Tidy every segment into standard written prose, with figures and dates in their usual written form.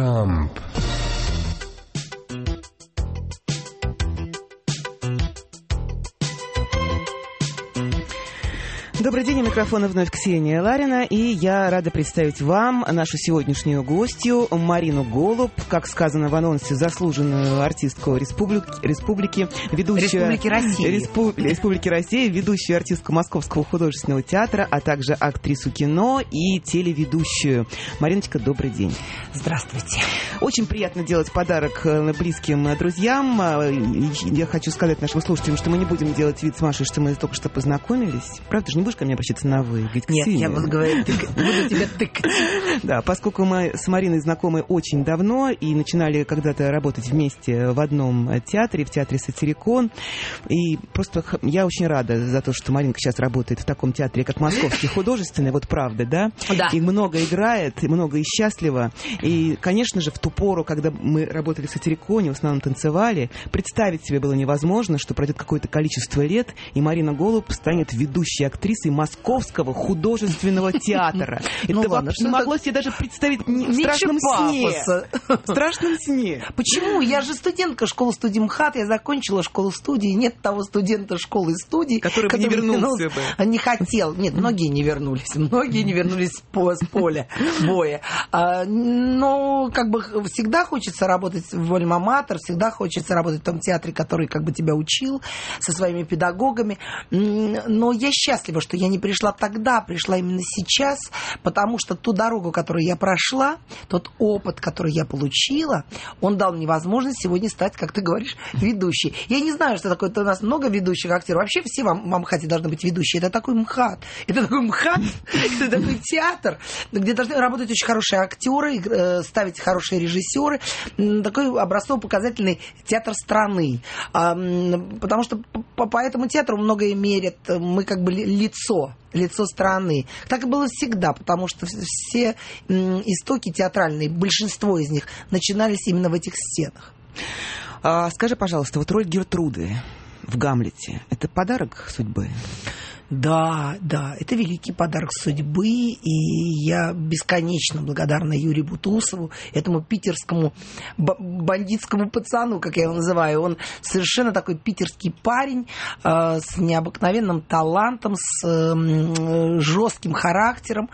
Jump. Добрый день, у микрофона вновь Ксения Ларина, и я рада представить вам нашу сегодняшнюю гостью Марину Голуб, как сказано в анонсе, заслуженную артистку Республики, ведущую Республики России, ведущую артистку Московского художественного театра, а также актрису кино и телеведущую. Мариночка, добрый день. Здравствуйте. Очень приятно делать подарок близким друзьям. Я хочу сказать нашим слушателям, что мы не будем делать вид с Машей, что мы только что познакомились. Правда же, не будешь ко мне обращаться на «вы»? Говорит, нет, я буду говорить, буду тебя тыкать. Да, поскольку мы с Мариной знакомы очень давно и начинали когда-то работать вместе в одном театре, в театре «Сатирикон». И просто я очень рада за то, что Маринка сейчас работает в таком театре, как Московский художественный. Вот правда, да? Да. И много играет, и много и счастлива. И, конечно же, в ту пору, когда мы работали в «Сатириконе», в основном танцевали, представить себе было невозможно, что пройдет какое-то количество лет, и Марина Голуб станет ведущей актрисой Московского художественного театра. Это не могло себе даже представить в страшном сне. В страшном сне. Почему? Я же студентка школы-студии МХАТ, я закончила школу-студии, нет того студента школы-студии, который бы не вернулся бы. Не хотел. Нет, многие не вернулись с поля боя. Но как бы всегда хочется работать в альма-матер, всегда хочется работать в том театре, который как бы тебя учил, со своими педагогами. Но я счастлива, что я не пришла тогда, пришла именно сейчас, потому что ту дорогу, которую я прошла, тот опыт, который я получила, он дал мне возможность сегодня стать, как ты говоришь, ведущей. Я не знаю, что такое, это у нас много ведущих актеров. Вообще все в МХАТе должны быть ведущие. Это такой МХАТ. Это такой театр, где должны работать очень хорошие актеры, ставить хорошие режиссеры. Такой образцово-показательный театр страны. Потому что по этому театру многое мерят. Мы как бы лицо страны. Так и было всегда, потому что все истоки театральные, большинство из них начинались именно в этих стенах. Скажи, пожалуйста, вот роль Гертруды в «Гамлете» — это подарок судьбы? Да, это великий подарок судьбы, и я бесконечно благодарна Юрию Бутусову, этому питерскому бандитскому пацану, как я его называю. Он совершенно такой питерский парень с необыкновенным талантом, с жестким характером,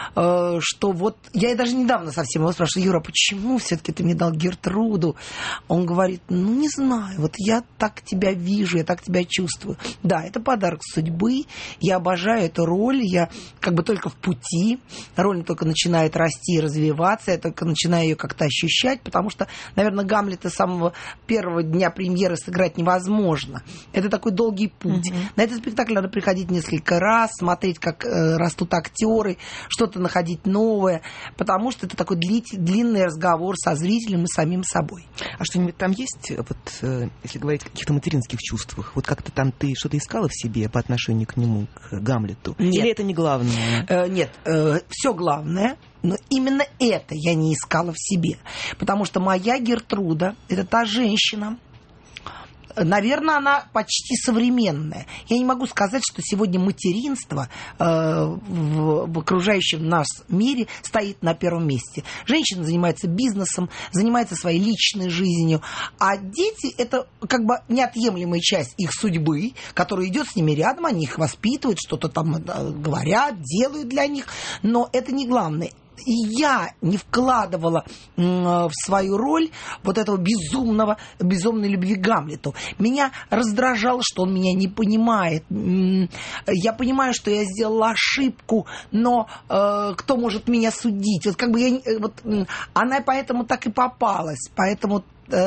что вот я даже недавно совсем его спрашиваю: Юра, почему все-таки ты мне дал Гертруду? Он говорит: не знаю, вот я так тебя вижу, я так тебя чувствую. Да, это подарок судьбы. Я обожаю эту роль, я как бы только в пути, роль только начинает расти и развиваться, я только начинаю ее как-то ощущать, потому что, наверное, Гамлета с самого первого дня премьеры сыграть невозможно. Это такой долгий путь. На этот спектакль надо приходить несколько раз, смотреть, как растут актеры, что-то находить новое, потому что это такой длинный разговор со зрителем и самим собой. А что-нибудь там есть, вот если говорить о каких-то материнских чувствах, вот как-то там ты что-то искала в себе по отношению к нему, к Гамлету? Нет. Или это не главное? Нет, все главное, но именно это я не искала в себе. Потому что моя Гертруда – это та женщина, наверное, она почти современная. Я не могу сказать, что сегодня материнство в окружающем нас мире стоит на первом месте. Женщина занимается бизнесом, занимается своей личной жизнью, а дети – это как бы неотъемлемая часть их судьбы, которая идет с ними рядом, они их воспитывают, что-то там говорят, делают для них, но это не главное. И я не вкладывала в свою роль вот этого безумной любви к Гамлету. Меня раздражало, что он меня не понимает. Я понимаю, что я сделала ошибку, но кто может меня судить? Вот как бы она поэтому так и попалась. Поэтому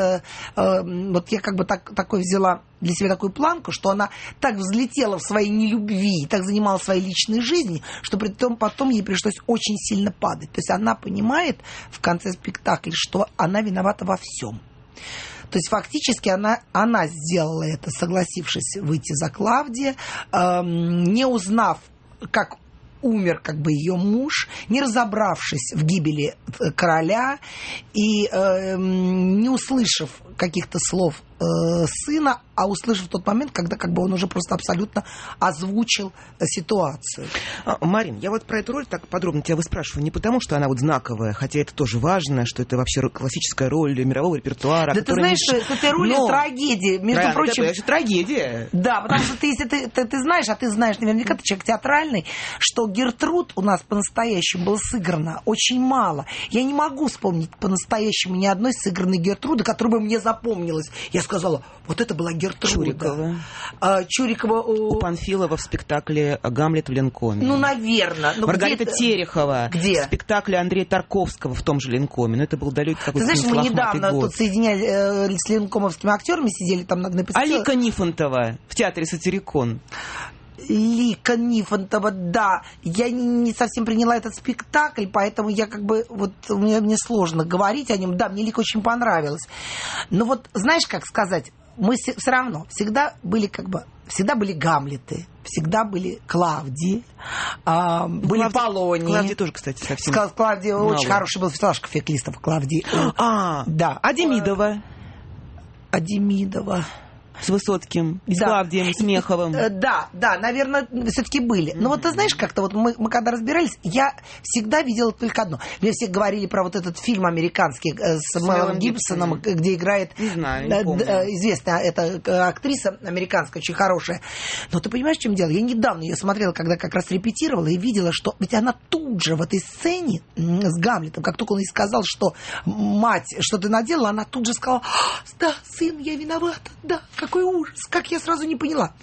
вот я как бы такой взяла для себя такую планку, что она так взлетела в своей нелюбви, так занималась своей личной жизнью, что потом ей пришлось очень сильно падать. То есть она понимает в конце спектакля, что она виновата во всем. То есть фактически она сделала это, согласившись выйти за Клавдия, не узнав, как умер как бы ее муж, не разобравшись в гибели короля и не услышав каких-то слов сына, а услышав в тот момент, когда как бы он уже просто абсолютно озвучил ситуацию. Марин, я вот про эту роль так подробно тебя выспрашиваю не потому, что она вот знаковая, хотя это тоже важно, что это вообще классическая роль мирового репертуара. Да ты знаешь, что эта роль трагедия, между прочим. Это трагедия. Да, потому что если ты знаешь, а ты знаешь, наверняка ты человек театральный, что Гертруд у нас по-настоящему была сыграна очень мало. Я не могу вспомнить по-настоящему ни одной сыгранной Гертруды, которая бы мне запомнилась. Я сказала, вот это была Гертруда. Чурикова. У Панфилова в спектакле «Гамлет в Ленкоме». Ну, наверное. Маргарита Терехова в спектакле Андрея Тарковского в том же Ленкоме. Но это был далекий какой-то лохматый год. Ты знаешь, мы недавно год. тут соединяли с ленкомовскими актерами, сидели там на эпизоде. Алика Нифонтова в театре «Сатирикон». Лика Нифонтова, да. Я не совсем приняла этот спектакль, поэтому я как бы, вот мне сложно говорить о нем. Да, мне Лика очень понравилась. Но вот знаешь, как сказать, мы все равно всегда были всегда были Гамлеты, всегда были Клавдии, были Полонии. Клавдия тоже, кстати, совсем Клавдия очень хороший был Филашка Феклистов, Клавдии. Да. А Демидова? С Высоцким, с Клавдием, с Меховым. Да, наверное, все-таки были. Но вот ты знаешь, как-то вот мы когда разбирались, я всегда видела только одно. Мне все говорили про вот этот фильм американский с Мелом Гибсоном, где играет известная эта актриса американская, очень хорошая. Но ты понимаешь, в чем дело? Я недавно ее смотрела, когда как раз репетировала, и видела, что ведь она тут же в этой сцене с Гамлетом, как только он ей сказал, что мать, что ты наделала, она тут же сказала, да, сын, я виновата, да, какой ужас, как я сразу не поняла.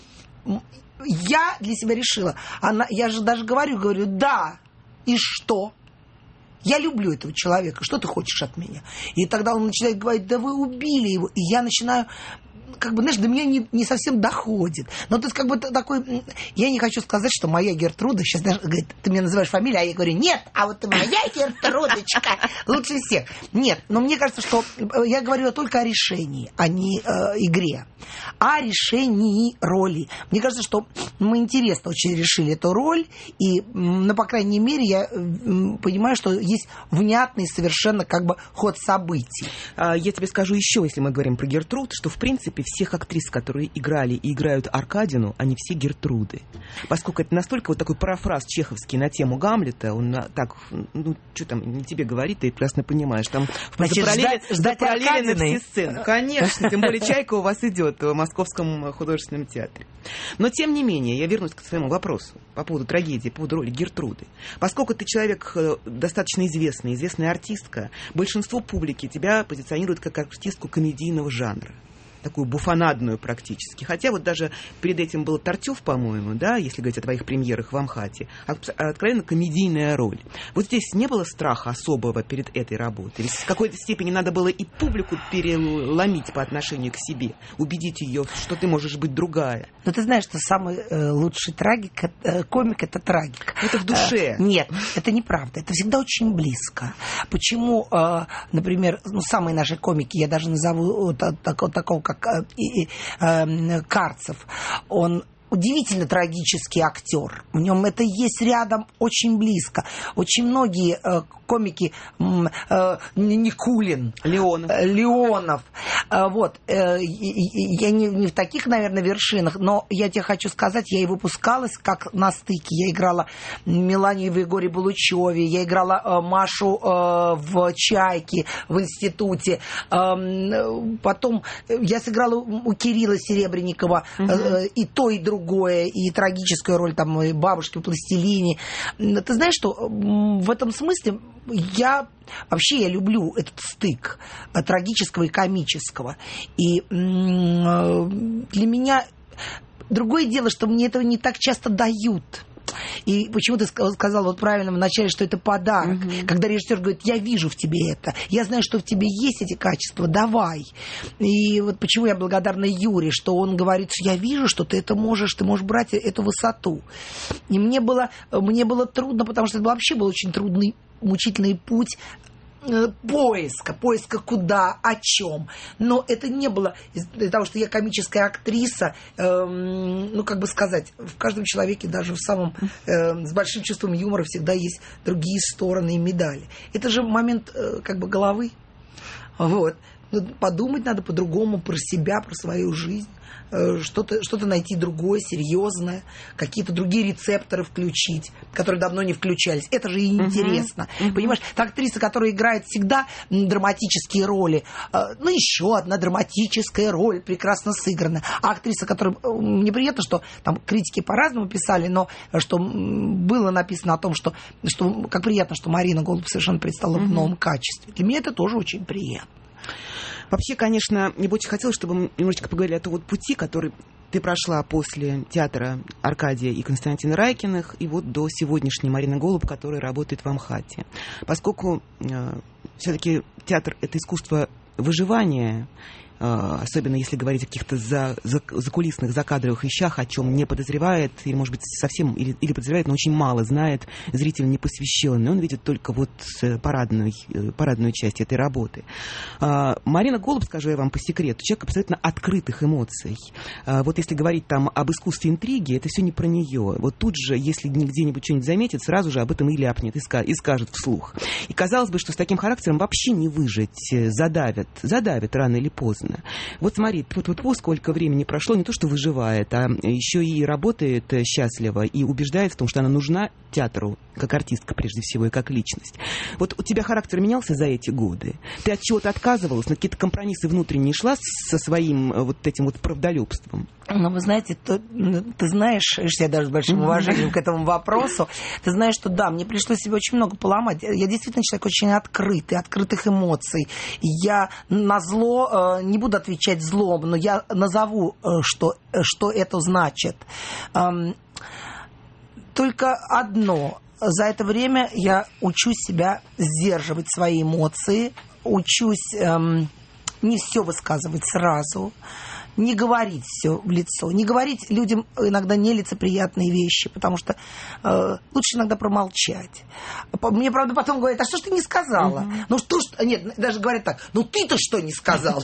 Я для себя решила, я же даже говорю, да, и что? Я люблю этого человека, что ты хочешь от меня? И тогда он начинает говорить, да вы убили его. И я начинаю, как бы, знаешь, до меня не совсем доходит. Но тут как бы такой... Я не хочу сказать, что моя Гертруда... Сейчас даже говорит, ты меня называешь фамилией, а я говорю, нет, а вот моя Гертрудочка лучше всех. Нет, но мне кажется, что я говорю только о решении, а не игре. О решении роли. Мне кажется, что мы интересно очень решили эту роль, и, ну, по крайней мере, я понимаю, что есть внятный совершенно как бы ход событий. Я тебе скажу еще, если мы говорим про Гертруд, что, в принципе, всех актрис, которые играли и играют Аркадину, они все Гертруды. Поскольку это настолько вот такой парафраз чеховский на тему Гамлета, он так, ну, что там, не тебе говорит, ты прекрасно понимаешь, там ждать параллели на все сцены. Конечно, тем более «Чайка» у вас идет в Московском художественном театре. Но, тем не менее, я вернусь к своему вопросу по поводу трагедии, по поводу роли Гертруды. Поскольку ты человек достаточно известная артистка, большинство публики тебя позиционирует как артистку комедийного жанра. Такую буфонадную практически. Хотя вот даже перед этим был Тартюф, по-моему, да, если говорить о твоих премьерах в Амхате, откровенно комедийная роль. Вот здесь не было страха особого перед этой работой? Ведь в какой-то степени надо было и публику переломить по отношению к себе, убедить ее, что ты можешь быть другая. Но ты знаешь, что самый лучший комик – это трагик. Это в душе. Нет, это неправда. Это всегда очень близко. Почему, например, самые наши комики, я даже назову такого, как Карцев, он удивительно трагический актер. В нем это есть рядом очень близко. Очень многие комики, Никулин, Леонов. Вот. Я не в таких, наверное, вершинах, но я тебе хочу сказать, я и выпускалась как на стыке. Я играла Меланию в Егоре Булычеве, я играла Машу в «Чайке» в институте. Потом я сыграла у Кирилла Серебренникова и то, и другое, и трагическую роль там и бабушки в «Пластилине». Ты знаешь, что в этом смысле я люблю этот стык трагического и комического. И для меня другое дело, что мне этого не так часто дают. И почему ты сказала вот правильно в начале, что это подарок. Когда режиссер говорит, я вижу в тебе это, я знаю, что в тебе есть эти качества, давай. И вот почему я благодарна Юре, что он говорит, что я вижу, что ты это можешь, ты можешь брать эту высоту. И мне было трудно, потому что это вообще был очень трудный, мучительный путь поиска куда, о чем. Но это не было из-за того, что я комическая актриса, ну, как бы сказать, в каждом человеке, даже в самом, с большим чувством юмора всегда есть другие стороны и медали. Это же момент, как бы, головы. Вот. Подумать надо по-другому про себя, про свою жизнь. Что-то найти другое, серьезное, какие-то другие рецепторы включить, которые давно не включались. Это же и интересно. Понимаешь, та актриса, которая играет всегда драматические роли, еще одна драматическая роль, прекрасно сыграна. А актриса, которая... Мне приятно, что там критики по-разному писали, но что было написано о том, что как приятно, что Марина Голуб совершенно предстала в новом качестве. Для меня это тоже очень приятно. Вообще, конечно, мне бы очень хотелось, чтобы мы немножечко поговорили о том вот пути, который ты прошла после театра Аркадия и Константина Райкиных и вот до сегодняшней Марины Голуб, которая работает в Амхате. Поскольку все-таки театр — это искусство выживания, особенно если говорить о каких-то закулисных, закадровых вещах, о чем не подозревает, или, может быть, совсем, или подозревает, но очень мало знает зритель непосвященный. Он видит только вот парадную часть этой работы. Марина Голуб, скажу я вам по секрету, человек абсолютно открытых эмоций. Вот если говорить там об искусстве интриги, это все не про нее. Вот тут же, если где-нибудь что-нибудь заметит, сразу же об этом и ляпнет, и скажет вслух. И казалось бы, что с таким характером вообще не выжить, задавят рано или поздно. Вот смотри, сколько времени прошло, не то что выживает, а еще и работает счастливо и убеждает в том, что она нужна театру, как артистка прежде всего и как личность. Вот у тебя характер менялся за эти годы? Ты от чего-то отказывалась, на какие-то компромиссы внутренние шла со своим вот этим вот правдолюбством? Ну, вы знаете, ты знаешь, я даже с большим уважением к этому вопросу, ты знаешь, что да, мне пришлось себе очень много поломать. Я действительно человек очень открытый, открытых эмоций. Я на зло не буду отвечать злом, но я назову, что это значит. Только одно. За это время я учусь себя сдерживать свои эмоции, учусь не все высказывать сразу, не говорить все в лицо, не говорить людям иногда нелицеприятные вещи, потому что лучше иногда промолчать. Мне, правда, потом говорят, а что ж ты не сказала? Ну что ж, нет, даже говорят так, ну ты-то что не сказал?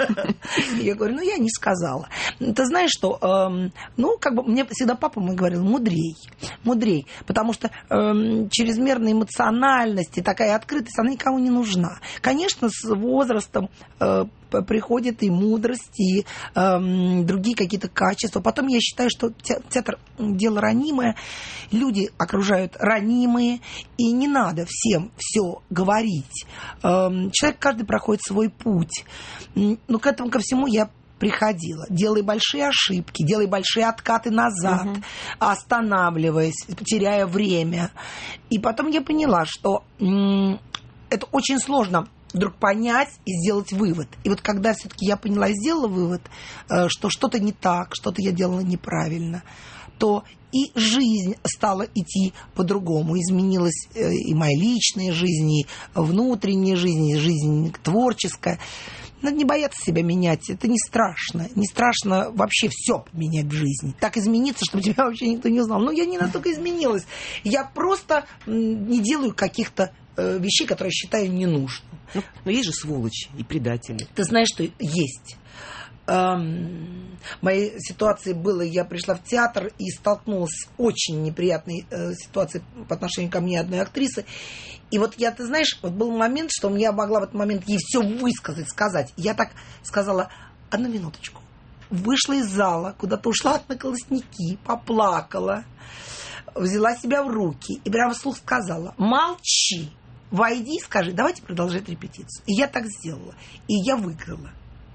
Я говорю, ну я не сказала. Ты знаешь, что, мне всегда папа мой говорил, мудрей, потому что чрезмерная эмоциональность и такая открытость, она никому не нужна. Конечно, с возрастом приходит и мудрость, и другие какие-то качества. Потом я считаю, что театр – дело ранимое, люди окружают ранимые, и не надо всем все говорить. Человек каждый проходит свой путь. Но к этому ко всему я приходила, делая большие ошибки, делая большие откаты назад, останавливаясь, теряя время. И потом я поняла, что это очень сложно вдруг понять и сделать вывод. И вот когда все-таки я поняла и сделала вывод, что что-то не так, что-то я делала неправильно, то и жизнь стала идти по-другому. Изменилась и моя личная жизнь, и внутренняя жизнь, и жизнь творческая. Надо не бояться себя менять, это не страшно. Не страшно вообще все поменять в жизни. Так измениться, чтобы тебя вообще никто не узнал. Но я не настолько изменилась. Я просто не делаю каких-то вещей, которые я считаю ненужными. Но есть же сволочи и предатели. Ты знаешь, что есть. В моей ситуации было, я пришла в театр и столкнулась с очень неприятной ситуацией по отношению ко мне одной актрисы. И вот ты знаешь, вот был момент, что я могла в этот момент ей все сказать. Я так сказала, одну минуточку. Вышла из зала, куда-то ушла на колосники, поплакала, взяла себя в руки и прямо вслух сказала, молчи. Войди и скажи, давайте продолжать репетицию. И я так сделала. И я выиграла.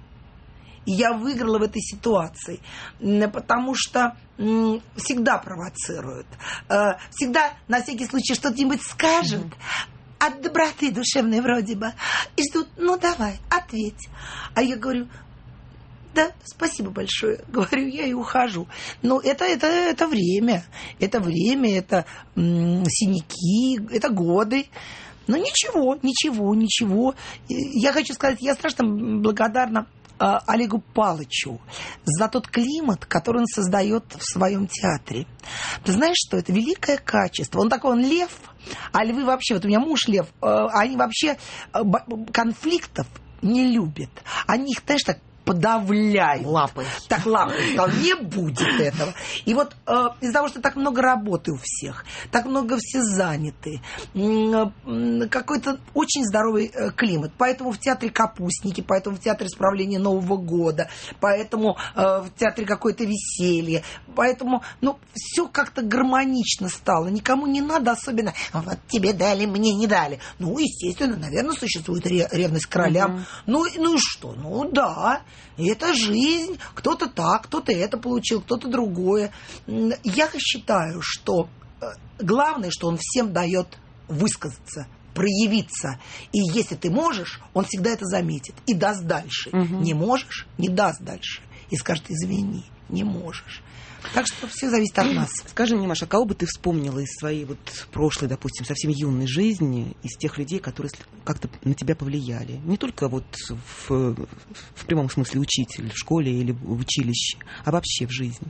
В этой ситуации. Потому что всегда провоцируют. Всегда на всякий случай что-нибудь скажут. От доброты душевной вроде бы. И ждут, ну давай, ответь. А я говорю, да, спасибо большое. Говорю я и ухожу. Но это время. Это время, это синяки, это годы. Но ничего. Я хочу сказать, я страшно благодарна Олегу Палычу за тот климат, который он создает в своем театре. Ты знаешь, что это великое качество. Он лев, а львы вообще, вот у меня муж лев, они вообще конфликтов не любят. Они их, знаешь, так подавляют. Лапы. Так, лапы. Сказал, не будет этого. И вот из-за того, что так много работы у всех, так много все заняты, какой-то очень здоровый климат. Поэтому в театре капустники, поэтому в театре справления Нового года, поэтому в театре какое-то веселье, поэтому, все как-то гармонично стало. Никому не надо особенно, вот тебе дали, мне не дали. Естественно, наверное, существует ревность к королям. Ну и что? Да. Это жизнь. Кто-то так, кто-то это получил, кто-то другое. Я считаю, что главное, что он всем дает высказаться, проявиться. И если ты можешь, он всегда это заметит и даст дальше. Не можешь, не даст дальше. И скажет, извини, не можешь. Так что все зависит от нас. Скажи мне, Маша, кого бы ты вспомнила из своей прошлой, допустим, совсем юной жизни, из тех людей, которые как-то на тебя повлияли? Не только в прямом смысле учитель в школе или в училище, а вообще в жизни.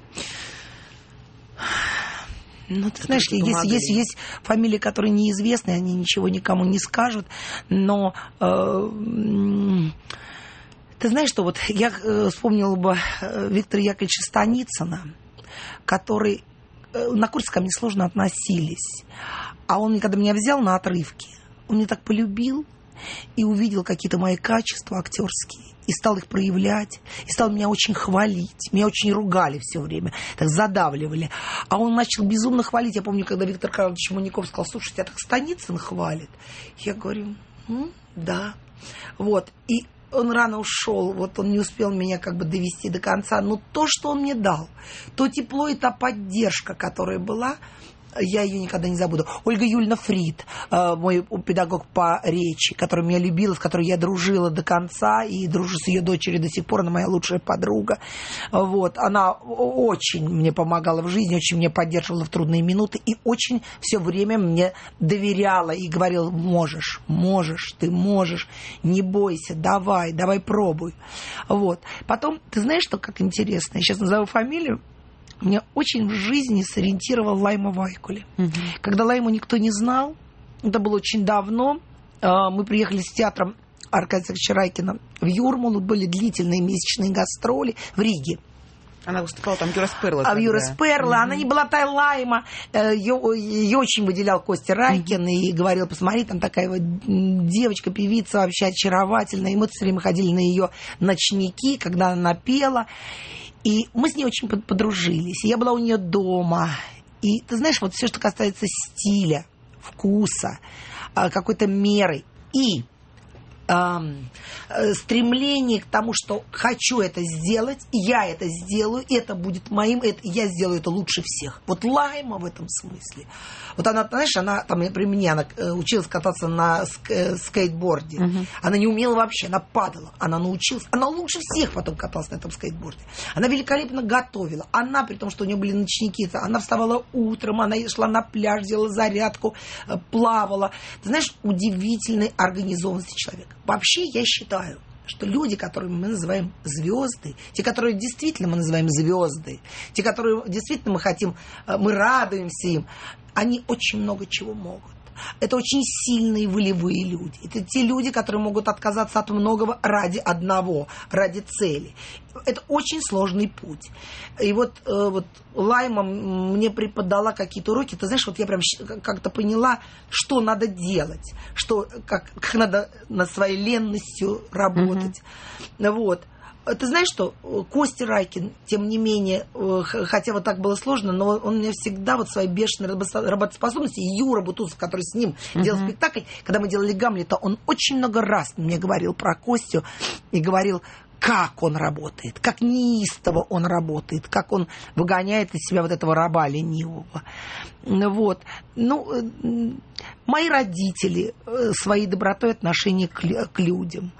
Ты знаешь, есть фамилии, которые неизвестны, они ничего никому не скажут, но... Ты знаешь, что я вспомнила бы Виктора Яковлевича Станицына, который на курсе ко мне сложно относились. А он, когда меня взял на отрывки, он меня так полюбил и увидел какие-то мои качества актерские, и стал их проявлять, и стал меня очень хвалить. Меня очень ругали все время, так задавливали. А он начал безумно хвалить. Я помню, когда Виктор Карлович Маняков сказал, слушай, тебя так Станицын хвалит. Я говорю, да. И он рано ушел, он не успел меня довести до конца. Но то, что он мне дал, то тепло и та поддержка, которая была, я ее никогда не забуду. Ольга Юльевна Фрид, мой педагог по речи, которая меня любила, с которой я дружила до конца и дружу с ее дочерью до сих пор, она моя лучшая подруга. Она очень мне помогала в жизни, очень меня поддерживала в трудные минуты и очень все время мне доверяла и говорила, можешь, ты можешь, не бойся, давай пробуй. Потом, ты знаешь, что как интересно, я сейчас назову фамилию, меня очень в жизни сориентировал Лайма Вайкуле. Когда Лайму никто не знал, это было очень давно, мы приехали с театром Аркадия Александровича Райкина в Юрмалу, были длительные месячные гастроли в Риге. Она выступала там Юрас Перла. В Юрас Перла. Она не была та Лайма. Ее очень выделял Костя Райкин и говорил, посмотри, там такая девочка, певица вообще очаровательная. И мы все время ходили на ее ночники, когда она пела. И мы с ней очень подружились. Я была у нее дома. И ты знаешь, все, что касается стиля, вкуса, какой-то меры и стремление к тому, что хочу это сделать, я это сделаю, это будет моим, я сделаю это лучше всех. Лайма в этом смысле. Она, знаешь, она там при мне, она училась кататься на скейтборде. Она не умела вообще, она падала. Она научилась, она лучше всех потом каталась на этом скейтборде. Она великолепно готовила. Она, при том, что у нее были ночники, она вставала утром, она шла на пляж, делала зарядку, плавала. Ты знаешь, удивительной организованности человека. Вообще, я считаю, что люди, которые мы называем звезды, те, которые действительно мы называем звезды, те, которые действительно мы хотим, мы радуемся им, они очень много чего могут. Это очень сильные волевые люди. Это те люди, которые могут отказаться от многого ради одного, ради цели. Это очень сложный путь. И Лайма мне преподала какие-то уроки. Ты знаешь, я прям как-то поняла, что надо делать, как надо над своей ленностью работать. Ты знаешь, что Костя Райкин, тем не менее, хотя так было сложно, но он мне всегда своей бешеной работоспособностью, и Юра Бутусов, который с ним делал спектакль, когда мы делали Гамлета, он очень много раз мне говорил про Костю и говорил, как он работает, как неистово он работает, как он выгоняет из себя этого раба ленивого. Мои родители своей добротой отношения к людям.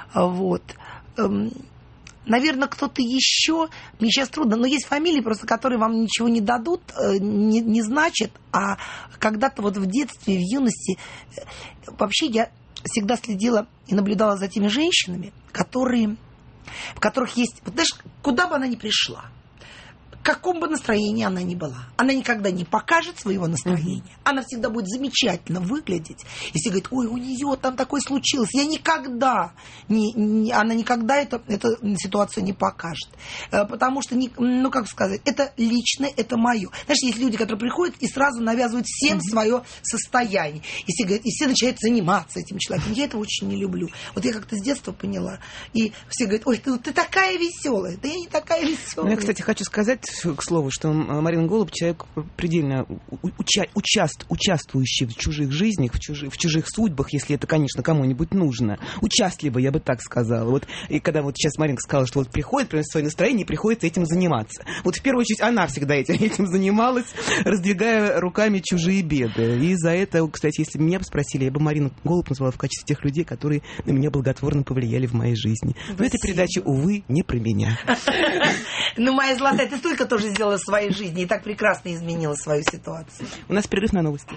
Наверное, кто-то еще, мне сейчас трудно, но есть фамилии, просто которые вам ничего не дадут, не значит, а когда-то в детстве, в юности, вообще я всегда следила и наблюдала за теми женщинами, в которых есть, знаешь, куда бы она ни пришла, каком бы настроении она ни была. Она никогда не покажет своего настроения. Она всегда будет замечательно выглядеть. И все говорят, ой, у нее там такое случилось. Она никогда эту ситуацию не покажет. Потому что, ну, как сказать, это личное, это мое. Знаешь, есть люди, которые приходят и сразу навязывают всем свое состояние. И все говорят, и все начинают заниматься этим человеком. Я этого очень не люблю. Вот я как-то с детства поняла. И все говорят, ой, ты такая веселая. Да я не такая веселая. Я, кстати, хочу сказать, к слову, что Марина Голуб человек предельно участвующий в чужих жизнях, в чужих судьбах, если это, конечно, кому-нибудь нужно. Участливо, я бы так сказала. Вот, и когда вот сейчас Маринка сказала, что вот приходит, приносит свое настроение, и приходится этим заниматься. Вот в первую очередь она всегда этим занималась, раздвигая руками чужие беды. И за это, кстати, если бы меня спросили, я бы Марину Голуб назвала в качестве тех людей, которые на меня благотворно повлияли в моей жизни. Но эта передача, увы, не про меня. Ну, моя золотая, ты столько тоже сделала в своей жизни и так прекрасно изменила свою ситуацию. У нас перерыв на новости.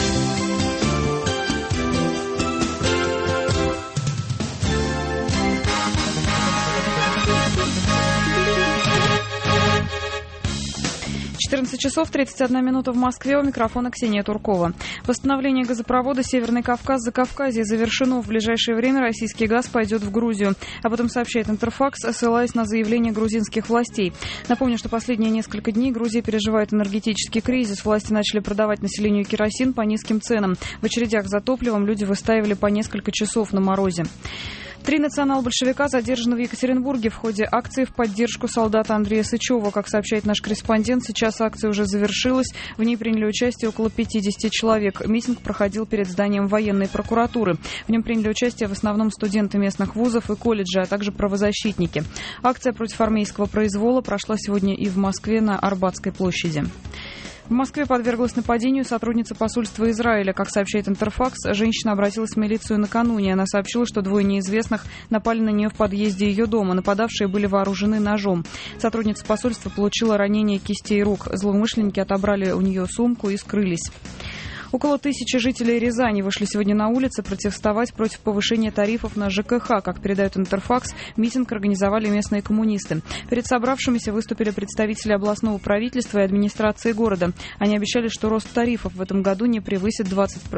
14 часов 31 минута в Москве. У микрофона Ксения Туркова. Восстановление газопровода «Северный Кавказ-Закавказье» завершено. В ближайшее время российский газ пойдет в Грузию. Об этом сообщает Интерфакс, ссылаясь на заявление грузинских властей. Напомню, что последние несколько дней Грузия переживает энергетический кризис. Власти начали продавать населению керосин по низким ценам. В очередях за топливом люди выстаивали по несколько часов на морозе. 3 национал-большевика задержаны в Екатеринбурге в ходе акции в поддержку солдата Андрея Сычева. Как сообщает наш корреспондент, сейчас акция уже завершилась. В ней приняли участие около 50 человек. Митинг проходил перед зданием военной прокуратуры. В нем приняли участие в основном студенты местных вузов и колледжей, а также правозащитники. Акция против армейского произвола прошла сегодня и в Москве на Арбатской площади. В Москве подверглась нападению сотрудница посольства Израиля. Как сообщает Интерфакс, женщина обратилась в милицию накануне. Она сообщила, что 2 неизвестных напали на нее в подъезде ее дома. Нападавшие были вооружены ножом. Сотрудница посольства получила ранение кистей рук. Злоумышленники отобрали у нее сумку и скрылись. Около 1000 жителей Рязани вышли сегодня на улицы протестовать против повышения тарифов на ЖКХ. Как передает Интерфакс, митинг организовали местные коммунисты. Перед собравшимися выступили представители областного правительства и администрации города. Они обещали, что рост тарифов в этом году не превысит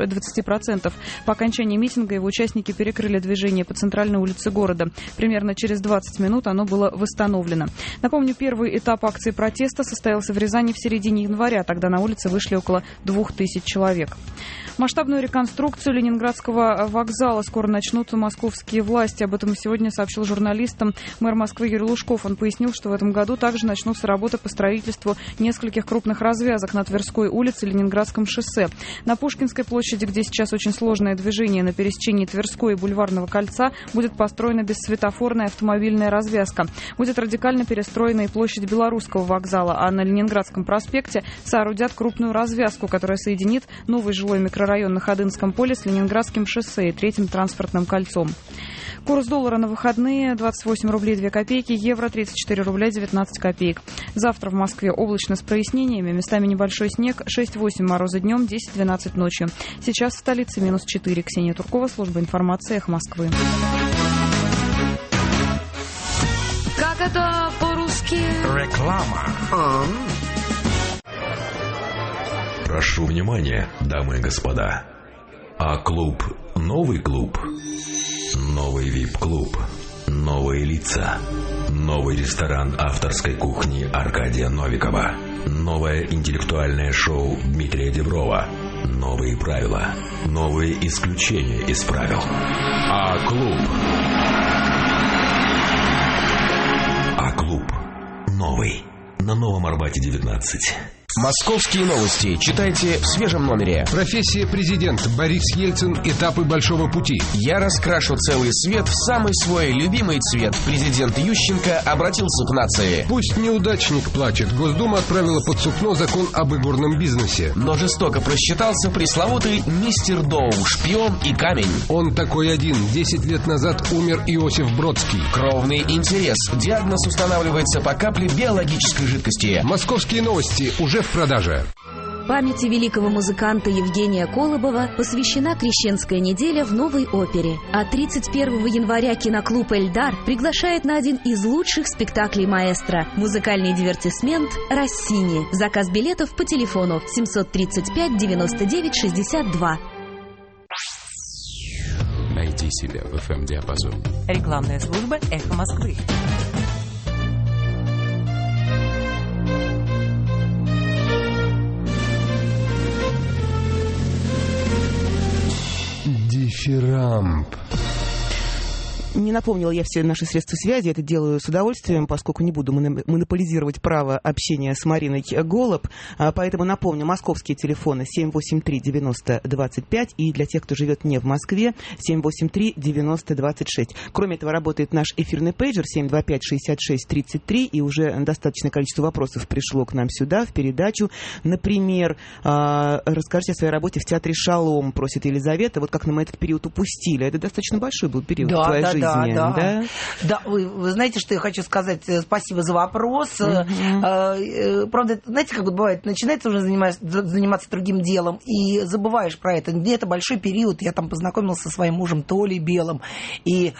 20%. По окончании митинга его участники перекрыли движение по центральной улице города. Примерно через 20 минут оно было восстановлено. Напомню, первый этап акции протеста состоялся в Рязани в середине января. Тогда на улицы вышли около 2000 человек. Масштабную реконструкцию Ленинградского вокзала скоро начнут московские власти. Об этом сегодня сообщил журналистам мэр Москвы Юрий Лужков. Он пояснил, что в этом году также начнутся работы по строительству нескольких крупных развязок на Тверской улице и Ленинградском шоссе. На Пушкинской площади, где сейчас очень сложное движение на пересечении Тверской и Бульварного кольца, будет построена бессветофорная автомобильная развязка. Будет радикально перестроена и площадь Белорусского вокзала, а на Ленинградском проспекте соорудят крупную развязку, которая соединит новый жилой микрорайон на Ходынском поле с Ленинградским шоссе и 3-м транспортным кольцом. Курс доллара на выходные 28 рублей 2 копейки, евро 34 рубля 19 копеек. Завтра в Москве облачно с прояснениями, местами небольшой снег, 6-8 мороза днем, 10-12 ночью. Сейчас в столице -4. Ксения Туркова, служба информации «Эхо Москвы». Как это по-русски? Реклама. Прошу внимания, дамы и господа. А-клуб – новый клуб. Новый вип-клуб. Новые лица. Новый ресторан авторской кухни Аркадия Новикова. Новое интеллектуальное шоу Дмитрия Деброва. Новые правила. Новые исключения из правил. А-клуб. А-клуб. Новый. На Новом Арбате 19. Московские новости читайте в свежем номере. Профессия президент. Борис Ельцин. Этапы большого пути. Я раскрашу целый свет в самый свой любимый цвет. Президент Ющенко обратился к нации. Пусть неудачник плачет. Госдума отправила под сукно закон об игорном бизнесе. Но жестоко просчитался пресловутый мистер Доу, шпион и камень. Он такой один. 10 лет назад умер Иосиф Бродский. Кровный интерес. Диагноз устанавливается по капле биологической жидкости. Московские новости уже в продаже. Памяти великого музыканта Евгения Колобова посвящена Крещенская неделя в Новой опере. А 31 января киноклуб «Эльдар» приглашает на один из лучших спектаклей маэстро – музыкальный дивертисмент «Россини». Заказ билетов по телефону 735 99 62. Найди себя в FM-диапазоне. Рекламная служба «Эхо Москвы». Дифирамб. Не напомнила я все наши средства связи, это делаю с удовольствием, поскольку не буду монополизировать право общения с Мариной Голуб, поэтому напомню, московские телефоны 783-90-25 и для тех, кто живет не в Москве, 783-90-26. Кроме этого, работает наш эфирный пейджер 725-66-33, и уже достаточное количество вопросов пришло к нам сюда, в передачу. Например, расскажите о своей работе в театре «Шалом», просит Елизавета, вот как нам этот период упустили. Это достаточно большой был период в твоей жизни. Да. Вы знаете, что я хочу сказать? Спасибо за вопрос. Правда, знаете, как вот бывает, начинается уже заниматься другим делом и забываешь про это. Где-то большой период, я там познакомился со своим мужем Толей Белым, и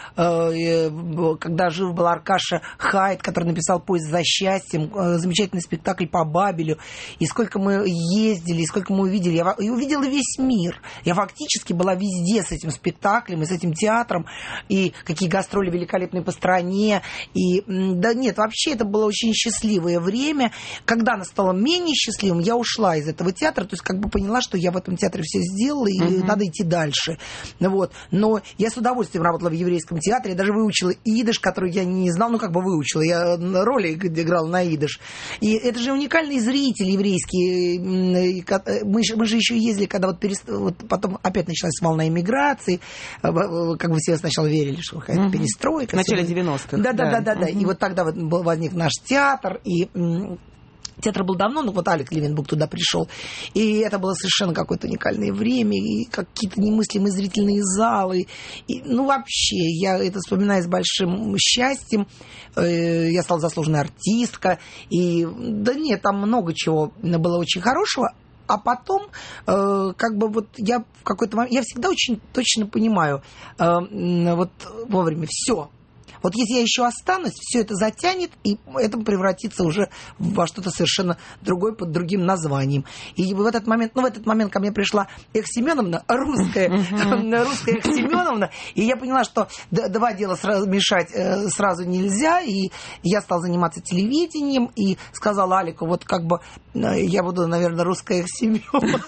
когда жив был Аркаша Хайт, который написал «Поезд за счастьем», замечательный спектакль по Бабелю, и сколько мы ездили, и сколько мы увидели. Я увидела весь мир. Я фактически была везде с этим спектаклем и с этим театром, и какие гастроли великолепные по стране. И да нет, вообще это было очень счастливое время. Когда оно стало менее счастливым, я ушла из этого театра, то есть как бы поняла, что я в этом театре все сделала, и надо идти дальше. Вот. Но я с удовольствием работала в еврейском театре, я даже выучила идиш, который я не знала, ну как бы выучила, я роли играла на идиш. И это же уникальный зритель еврейский. Мы же еще ездили, когда вот потом опять началась волна иммиграции, как бы все сначала верили, что какая-то перестройка. В начале 90-х. Да. И вот тогда вот возник наш театр, и театр был давно, но вот Алек Левенбук туда пришел. И это было совершенно какое-то уникальное время, и какие-то немыслимые зрительные залы. И, ну, вообще, я это вспоминаю с большим счастьем. Я стала заслуженной артисткой. И, да нет, там много чего было очень хорошего. А потом, как бы вот я в какой-то момент, я всегда очень точно понимаю, вот вовремя все. Вот если я еще останусь, все это затянет, и это превратится уже во что-то совершенно другое, под другим названием. И в этот момент ко мне пришла Эх Семеновна, русская Эх Семеновна, и я поняла, что два дела мешать сразу нельзя, и я стала заниматься телевидением, и сказала Алику, вот как бы я буду, наверное, русская Эх Семеновна.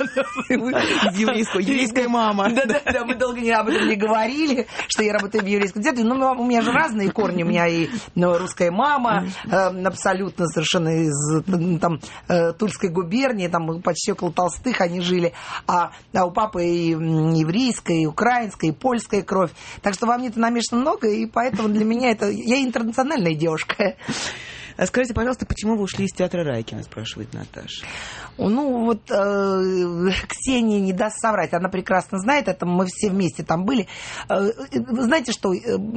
Еврейская мама. Да, мы долго об этом не говорили, что я работаю в еврейском театре, но у меня же разные корни, у меня и русская мама, абсолютно совершенно из там Тульской губернии, там почти около Толстых они жили, а у папы и еврейская, и украинская, и польская кровь. Так что во мне-то намешано много, и поэтому для меня это... Я интернациональная девушка. Скажите, пожалуйста, почему вы ушли из театра Райкина, спрашивает Наташа. Ну, вот Ксения не даст соврать, она прекрасно знает это, мы все вместе там были. Вы знаете, что...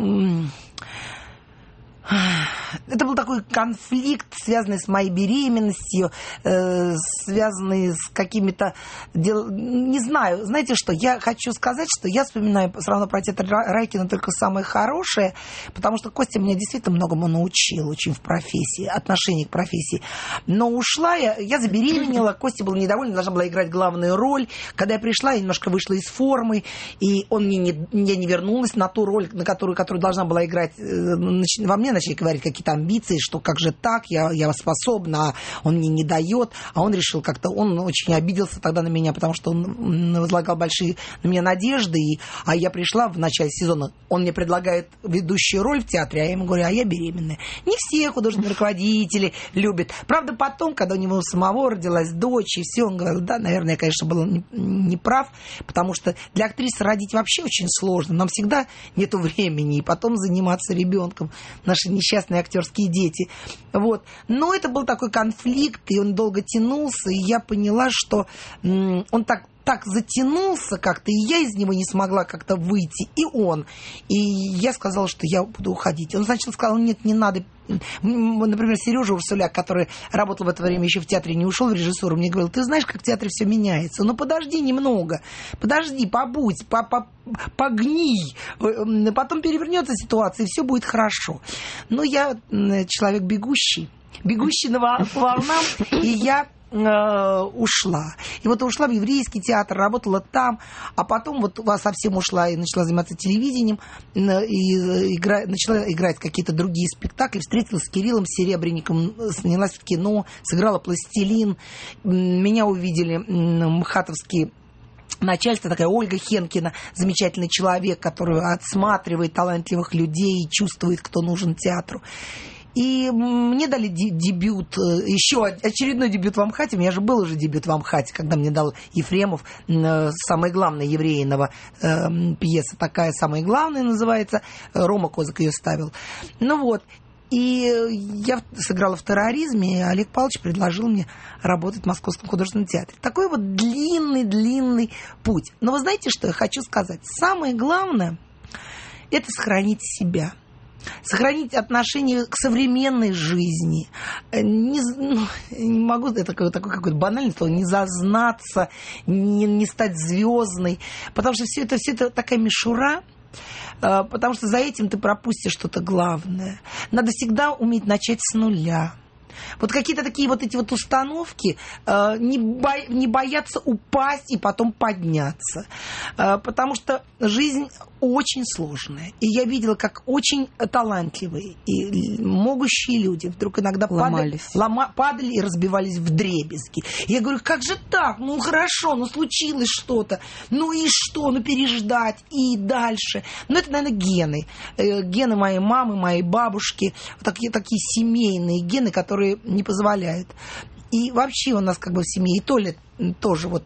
Это был такой конфликт, связанный с моей беременностью, связанный с какими-то не знаю, знаете что, я хочу сказать, что я вспоминаю все равно про театр Райкина только самое хорошее, потому что Костя меня действительно многому научил очень в профессии, отношении к профессии. Но ушла я забеременела, Костя был недоволен, должна была играть главную роль. Когда я пришла, я немножко вышла из формы, и я не вернулась на ту роль, на которую должна была играть. Во мне начали говорить какие-то амбиции, что как же так, я способна, а он мне не дает. А он решил как-то, он очень обиделся тогда на меня, потому что он возлагал большие на меня надежды. А я пришла в начале сезона, он мне предлагает ведущую роль в театре, а я ему говорю, а я беременная. Не все художественные руководители любят. Правда, потом, когда у него самого родилась дочь, и все, он говорил, да, наверное, я, конечно, был не прав, потому что для актрисы родить вообще очень сложно. Нам всегда нету времени, и потом заниматься ребенком. Наши несчастные актерские дети. Вот. Но это был такой конфликт, и он долго тянулся, и я поняла, что он так так затянулся как-то, и я из него не смогла как-то выйти, и он. И я сказала, что я буду уходить. Он сначала сказал, нет, не надо. Например, Сережа Урсуляк, который работал в это время еще в театре, не ушел в режиссуру, мне говорил, ты знаешь, как в театре все меняется. Ну, подожди немного, подожди, побудь, погний. Потом перевернется ситуация, и все будет хорошо. Но я человек бегущий по волнам, и я ушла. И вот ушла в еврейский театр, работала там, а потом вот совсем ушла и начала заниматься телевидением, и начала играть какие-то другие спектакли, встретилась с Кириллом Серебренником, снялась в кино, сыграла «Пластилин». Меня увидели МХАТовские начальство, такая Ольга Хенкина, замечательный человек, который отсматривает талантливых людей и чувствует, кто нужен театру. И мне дали дебют, еще очередной дебют в Амхате. У меня же был уже дебют в Амхате, когда мне дал Ефремов, самая главная еврейного пьеса такая, самая главная называется. Рома Козак ее ставил. Ну вот. И я сыграла в «Терроризме», и Олег Павлович предложил мне работать в Московском художественном театре. Такой вот длинный путь. Но вы знаете, что я хочу сказать? Самое главное – это сохранить себя. Сохранить отношение к современной жизни. Не могу, это такое какое-то банальное слово, не зазнаться, не стать звездной. Потому что все это такая мишура. Потому что за этим ты пропустишь что-то главное. Надо всегда уметь начать с нуля. Вот какие-то такие вот эти вот установки, не бояться упасть и потом подняться. Потому что жизнь очень сложная. И я видела, как очень талантливые и могущие люди вдруг иногда падали и разбивались вдребезги. Я говорю, как же так? Ну хорошо, ну случилось что-то. Ну и что? Ну переждать и дальше. Ну это, наверное, гены. Гены моей мамы, моей бабушки. Такие семейные гены, которые не позволяют. И вообще у нас как бы в семье, и Толя тоже, вот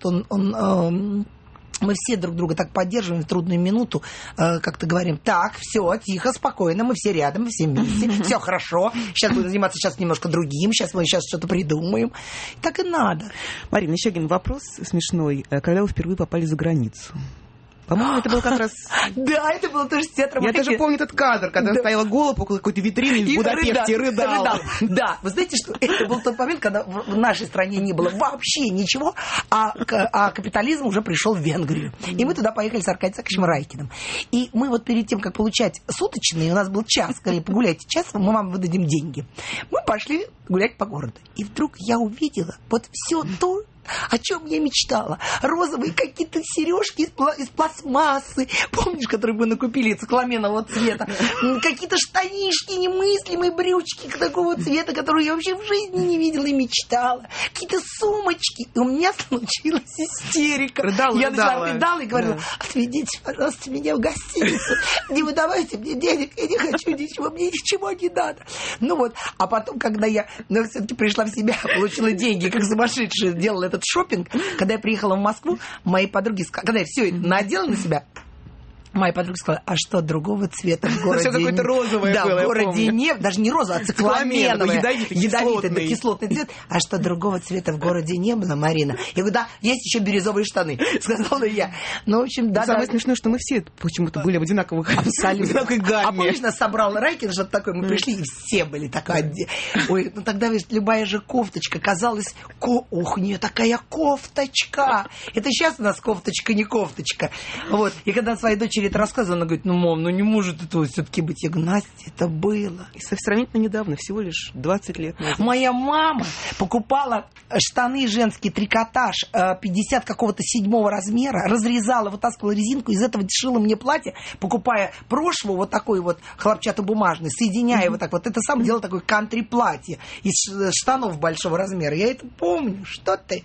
он мы все друг друга так поддерживаем в трудную минуту, как-то говорим, так, все, тихо, спокойно, мы все рядом, мы все вместе, все хорошо, сейчас будем заниматься немножко другим, мы сейчас что-то придумаем. Так и надо. Марина, еще один вопрос смешной. Когда вы впервые попали за границу? По-моему, это было как раз... Да, это было тоже с театром. Я даже помню этот кадр, когда стояла Голуб около какой-то витрины в Будапеште и рыдала. Да, вы знаете, что это был тот момент, когда в нашей стране не было вообще ничего, а капитализм уже пришел в Венгрию. И мы туда поехали с Аркадием Саакашевичем Райкиным. И мы вот перед тем, как получать суточные, у нас был час, сказали, погуляйте час, мы вам выдадим деньги. Мы пошли гулять по городу. И вдруг я увидела вот все то, о чем я мечтала. Розовые какие-то сережки из пластмассы, помнишь, которые мы накупили цикламенового цвета. Какие-то штанишки, немыслимые брючки такого цвета, которые я вообще в жизни не видела и мечтала. Какие-то сумочки. И у меня случилась истерика. Я рыдала и говорила, отведите, пожалуйста, меня в гостиницу. Не выдавайте мне денег, я не хочу ничего, мне ничего не надо. Ну вот, а потом, когда я все-таки пришла в себя, получила деньги, как сумасшедшая, делала этот шопинг, когда я приехала в Москву, мои подруги, когда я все это надела на себя, моя подруга сказала, а что, другого цвета в городе? Все какое-то розовое да, было, в городе нет, даже не розовое, а цикламеновое. Ядовитый, кислотный цвет. А что, другого цвета в городе не было, Марина? Я говорю, да, есть еще бирюзовые штаны, сказала я. Ну, в общем, да. Самое смешное, что мы все почему-то были в одинаковых одинаковой гамме. А помнишь, нас собрал Райкин, что-то такое, мы пришли, и все были такая. Ой, ну тогда, видишь, любая же кофточка казалась, ух, у нее такая кофточка. Это сейчас у нас кофточка, не кофточка. Вот. И когда своей дочери это рассказывала, она говорит, ну, мам, ну не может этого все-таки быть. Я говорю, Настя, это было. И сравнительно недавно, всего лишь 20 лет назад. Моя мама покупала штаны женские, трикотаж 50 какого-то 7-го размера, разрезала, вытаскивала резинку, из этого шила мне платье, покупая прошлого вот такой вот хлопчатобумажный, соединяя вот так вот. Это сам делала такое кантри-платье из штанов большого размера. Я это помню. Что ты?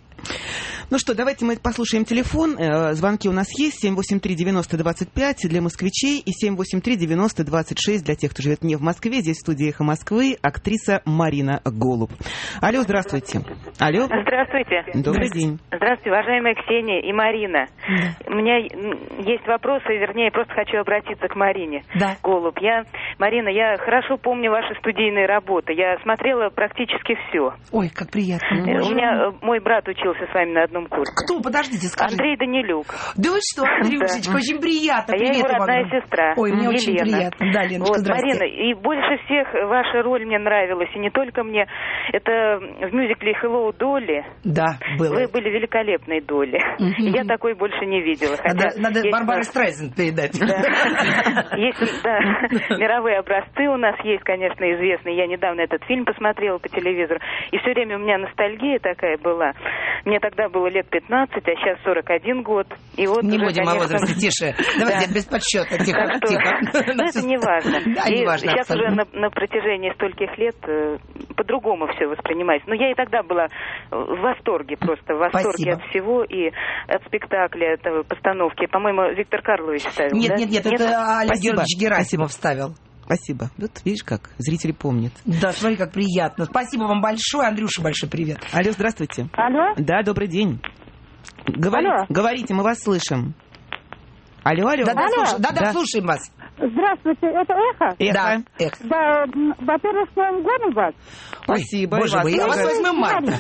Ну что, давайте мы послушаем телефон. Звонки у нас есть. 783-90-25 для москвичей и 783-90-26 для тех, кто живет не в Москве. Здесь в студии «Эхо Москвы» актриса Марина Голуб. Алло, здравствуйте. Алло. Здравствуйте. Добрый день. Здравствуйте, уважаемая Ксения и Марина. У меня есть вопросы, вернее, просто хочу обратиться к Марине Голуб. Марина, я хорошо помню ваши студийные работы. Я смотрела практически все. Ой, как приятно. У меня мой брат учился с вами на одном курсе. Кто? Подождите, скажите. Андрей Данилюк. Да вы что, Андрюшечка, очень приятно. Я его родная сестра. Ой, мне Елена. очень приятно. Да, Леночка, здрасте. Марина, и больше всех ваша роль мне нравилась, и не только мне. Это в мюзикле «Hello, Долли». Да, было. Вы были великолепной Долли. Я такой больше не видела. Надо Барбаре Стрейзенд передать. Есть, мировые образцы у нас есть, конечно, известные. Я недавно этот фильм посмотрела по телевизору. И все время у меня ностальгия такая была. Мне тогда было лет 15, а сейчас 41 год. И вот не уже, будем о возрасте, тише. Давайте без подсчета. Тихо, тихо. Но это не важно. Да, не важно. Сейчас уже на протяжении стольких лет по-другому все воспринимается. Но я и тогда была в восторге, просто в восторге от всего и от спектакля, от постановки. По-моему, Виктор Карлович ставил. Нет, это Олег Георгиевич Герасимов ставил. Спасибо. Вот видишь как, зрители помнят. Да, смотри, как приятно. Спасибо вам большое. Андрюша, большой привет. Алло, здравствуйте. Алло. Да, добрый день. Говорите, мы вас слышим. Алло. Да, слушаем вас. Здравствуйте, это эхо? Да, эхо. Да, во-первых, с Новым годом вас. Спасибо. Боже мой, я вас 8 марта.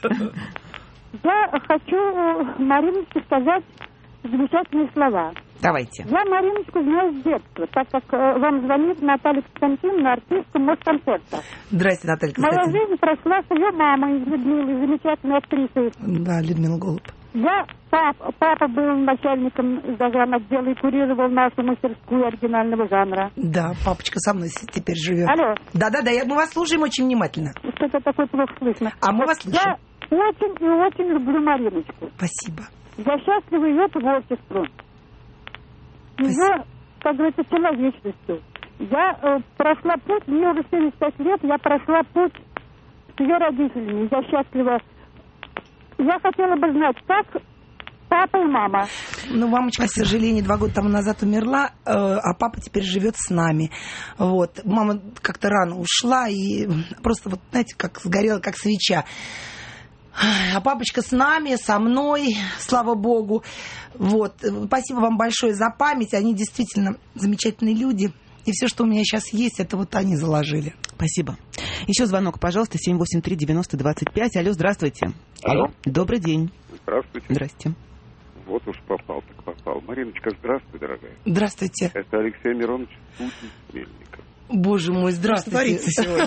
Я хочу Мариночке сказать замечательные слова. Давайте. Я Мариночку знаю с детства, так как вам звонит Наталья Константиновна, артистка Москонцерта. Здрасте, Наталья Константиновна. Моя жизнь прошла с ее мамой, Людмилой, замечательной актрисой. Да, Людмила Голуб. Папа был начальником загранотдела и курировал нашу мастерскую оригинального жанра. Да, папочка со мной теперь живет. Алло. Да, мы вас слушаем очень внимательно. Что-то такое плохо слышно. А мы вас слышим. Я очень и очень люблю Мариночку. Спасибо. Я счастлива ее творчеству. Ее, как говорится, человечностью. Я прошла путь, мне уже 75 лет, я прошла путь с ее родителями. Я счастлива. Я хотела бы знать, как папа и мама. Ну, мамочка, к сожалению, 2 года тому назад умерла, а папа теперь живет с нами. Вот. Мама как-то рано ушла и просто, вот, знаете, как сгорела, как свеча. А папочка с нами, со мной, слава богу. Вот. Спасибо вам большое за память. Они действительно замечательные люди. И все, что у меня сейчас есть, это вот они заложили. Спасибо. Еще звонок, пожалуйста, 783-90-25. Алло, здравствуйте. Алло. Добрый день. Здравствуйте. Здрасте. Вот уж попал. Мариночка, здравствуй, дорогая. Здравствуйте. Это Алексей Миронович Путин Мельников. Боже мой, здравствуйте.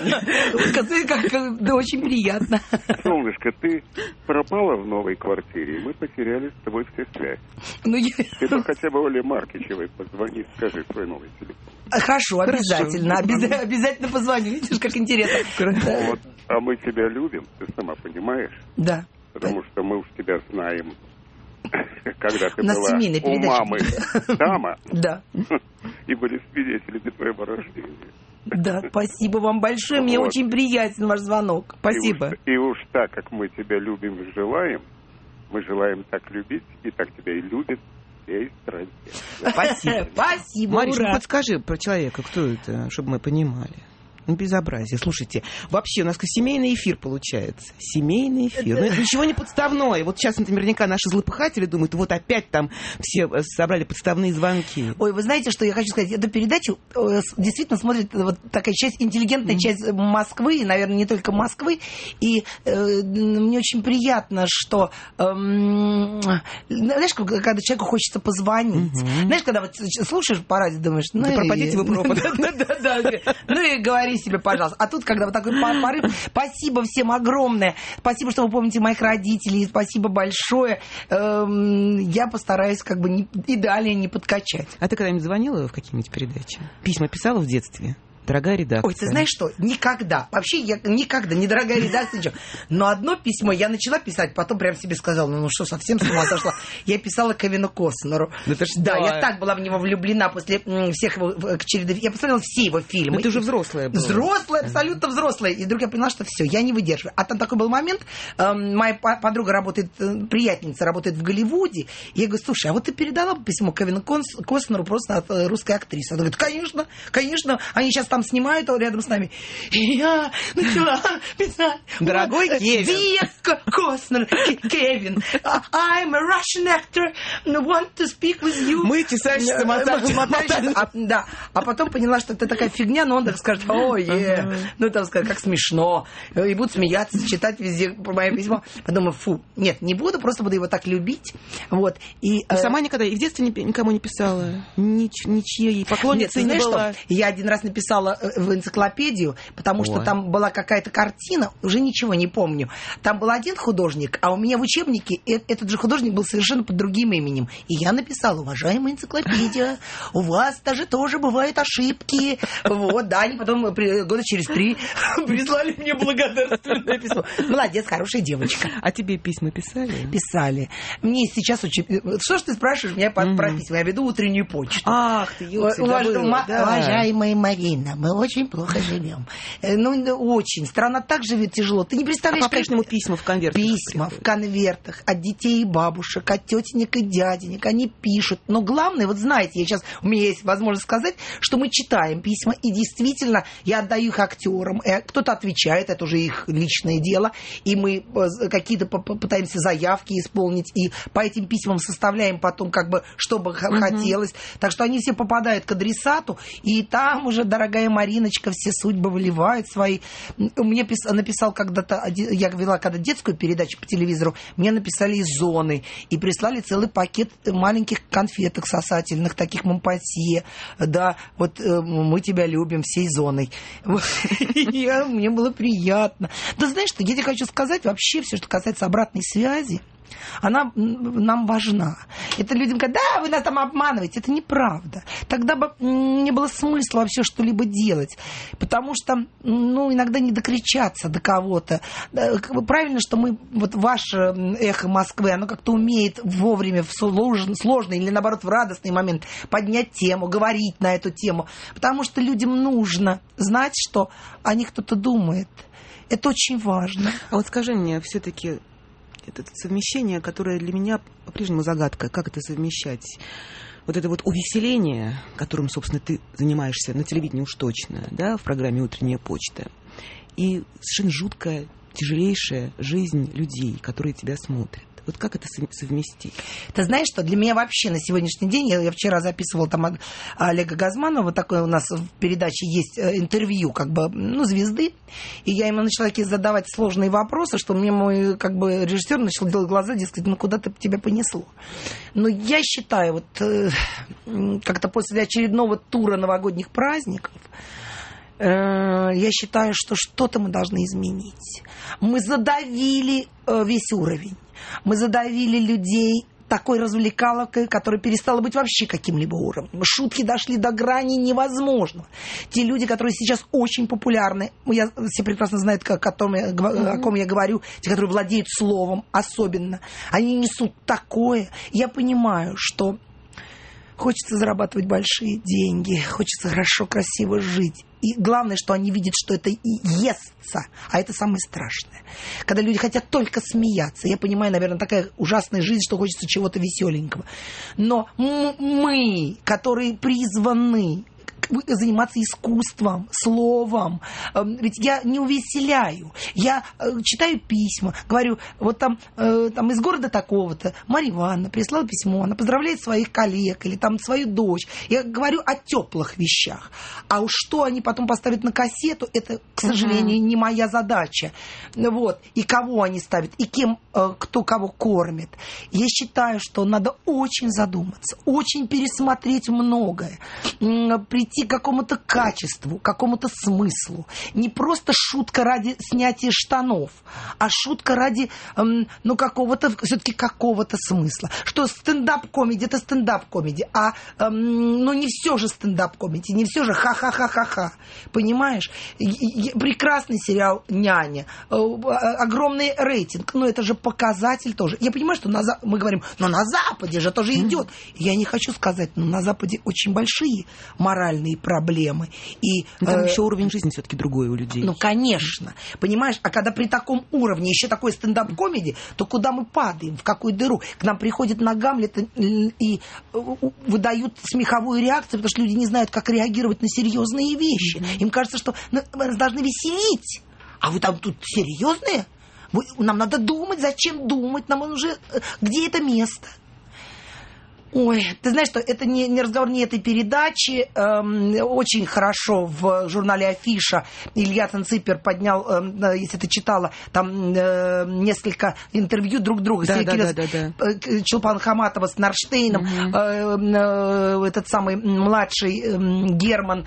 Да, очень приятно. Солнышко, ты пропала в новой квартире, и мы потеряли с тобой все связь. Ты бы хотя бы Оле Маркичевой позвони, скажи свой новый телефон. Хорошо, обязательно. Обязательно позвоню. Видишь, как интересно. Вот. А мы тебя любим, ты сама понимаешь? Да. Потому что мы уж тебя знаем, когда ты была у мамы дама. Да. И были свидетелями твоего рождения. Да, спасибо вам большое. Мне очень приятен ваш звонок. Спасибо. И уж так, как мы тебя любим и желаем, мы желаем так любить, и так тебя и любят всей стране. Спасибо. Спасибо. Мариш, ну подскажи про человека, кто это, чтобы мы понимали. Ну, безобразие. Слушайте, вообще у нас семейный эфир получается. Семейный эфир. Ну, это ничего не подставное. Вот сейчас, наверняка, наши злопыхатели думают, вот опять там все собрали подставные звонки. Ой, вы знаете, что я хочу сказать? Эту передачу действительно смотрит вот такая часть, интеллигентная часть Москвы, и, наверное, не только Москвы. И мне очень приятно, что, знаешь, когда человеку хочется позвонить. Знаешь, когда вот слушаешь по радио, думаешь, ну да пропадите вы пропадом. Да. Ну и говори себе, пожалуйста. А тут, когда вот такой порыв, спасибо всем огромное. Спасибо, что вы помните моих родителей. Спасибо большое. Я постараюсь как бы и далее не подкачать. А ты когда-нибудь звонила в какие-нибудь передачи? Письма писала в детстве? Дорогая редакция. Ой, ты знаешь что? Никогда. Вообще я никогда, не дорогая редакция, ничего. Но одно письмо я начала писать, потом прям себе сказала, ну что, совсем с ума сошла. Я писала Кевину Костнеру. Да, я так была в него влюблена после всех его череды. Я посмотрела все его фильмы. Но ты уже взрослая была. Взрослая, абсолютно взрослая. И вдруг я поняла, что все, я не выдерживаю. А там такой был момент, моя подруга работает, приятельница работает в Голливуде. И я говорю, слушай, а вот ты передала бы письмо Кевину Костнеру просто от русской актрисы? Она говорит, конечно, они сейчас там там снимают рядом с нами. И я начала писать. Дорогой Кевин. Dear Костнер, Кевин, I'm a Russian actor, want to speak with you. Мы тесальщицы, мотальщицы. Да, а потом поняла, что это такая фигня, но он так скажет, ну там скажет, как смешно. И будут смеяться, читать везде мое письмо. Подумаю, фу, нет, не буду, просто буду его так любить. Вот. И сама никогда и в детстве никому не писала, ничьей поклонницей не была. Я один раз написала в энциклопедию, потому что там была какая-то картина, уже ничего не помню. Там был один художник, а у меня в учебнике этот же художник был совершенно под другим именем. И я написала: уважаемая энциклопедия, у вас даже тоже бывают ошибки. Вот, да, они потом года через 3 прислали мне благодарственное письмо. Молодец, хорошая девочка. А тебе письма писали? Писали. Мне сейчас очень... Что ж ты спрашиваешь меня про письма? Я веду утреннюю почту. Ах ты, Уважаемая Марина, мы очень плохо живем. Ну, очень. Страна так живет тяжело. Ты не представляешь... А по-прежнему письма в конвертах? Письма в конвертах от детей и бабушек, от тетенек и дяденек. Они пишут. Но главное, вот знаете, у меня есть возможность сказать, что мы читаем письма, и действительно я отдаю их актерам. Кто-то отвечает, это уже их личное дело. И мы какие-то пытаемся заявки исполнить, и по этим письмам составляем потом, как бы, что бы хотелось. Так что они все попадают к адресату, и там уже, дорогая Мариночка, все судьбы выливают свои. Мне написал когда-то, я вела когда детскую передачу по телевизору, мне написали из зоны, и прислали целый пакет маленьких конфеток сосательных, таких Монпасье. Да, вот мы тебя любим всей зоной. Мне было приятно. Да знаешь что, я тебе хочу сказать, вообще все, что касается обратной связи, она нам важна. Это людям говорят: да, вы нас там обманываете. Это неправда. Тогда бы не было смысла вообще что-либо делать. Потому что, иногда не докричаться до кого-то. Правильно, что мы, вот ваше эхо Москвы, оно как-то умеет вовремя в сложный или, наоборот, в радостный момент поднять тему, говорить на эту тему. Потому что людям нужно знать, что о них кто-то думает. Это очень важно. А вот скажи мне, все-таки это совмещение, которое для меня по-прежнему загадка. Как это совмещать? Вот это вот увеселение, которым, собственно, ты занимаешься на телевидении уж точно, да, в программе «Утренняя почта», и совершенно жуткая, тяжелейшая жизнь людей, которые тебя смотрят. Вот как это совместить? Ты знаешь, что для меня вообще на сегодняшний день, я вчера записывала там Олега Газманова, вот такое у нас в передаче есть интервью, как бы, звезды, и я ему начала задавать сложные вопросы, что мне мой, как бы, режиссер начал делать глаза, дескать, куда-то тебя понесло. Но я считаю, вот как-то после очередного тура новогодних праздников, я считаю, что что-то мы должны изменить. Мы задавили весь уровень. Мы задавили людей такой развлекаловкой, которая перестала быть вообще каким-либо уровнем. Шутки дошли до грани невозможного. Те люди, которые сейчас очень популярны, все прекрасно знают, о ком я говорю, те, которые владеют словом особенно, они несут такое. Я понимаю, что хочется зарабатывать большие деньги, хочется хорошо, красиво жить. И главное, что они видят, что это и естся. А это самое страшное. Когда люди хотят только смеяться. Я понимаю, наверное, такая ужасная жизнь, что хочется чего-то веселенького. Но мы, которые призваны заниматься искусством, словом. Ведь я не увеселяю. Я читаю письма, говорю, вот там из города такого-то Марья Ивановна прислала письмо, она поздравляет своих коллег или там свою дочь. Я говорю о теплых вещах. А уж что они потом поставят на кассету, это, к сожалению, не моя задача. Вот. И кого они ставят, и кем, кто кого кормит. Я считаю, что надо очень задуматься, очень пересмотреть многое, прийти к какому-то качеству, какому-то смыслу. Не просто шутка ради снятия штанов, а шутка ради, какого-то, все-таки какого-то смысла. Что стендап-комедия — это стендап-комедия, а, не все же стендап-комедия, не все же ха-ха-ха-ха-ха. Понимаешь? Прекрасный сериал «Няня», огромный рейтинг, но это же показатель тоже. Я понимаю, что мы говорим, но на Западе же тоже идет. Я не хочу сказать, но на Западе очень большие моральные реальные проблемы. И, там еще уровень жизни все-таки другой у людей. Ну, конечно. Понимаешь, а когда при таком уровне еще такой стендап-комеди, то куда мы падаем, в какую дыру? К нам приходят на Гамлета и выдают смеховую реакцию, потому что люди не знают, как реагировать на серьезные вещи. Им кажется, что мы должны веселить. А вы там тут серьезные? Нам надо думать, зачем думать? Нам уже... Где это место? Ой, ты знаешь, что это не разговор не этой передачи. Очень хорошо в журнале «Афиша» Илья Цинципер поднял, если ты читала, там несколько интервью друг друга. Да. Чулпан Хаматова с Нарштейном, этот самый младший Герман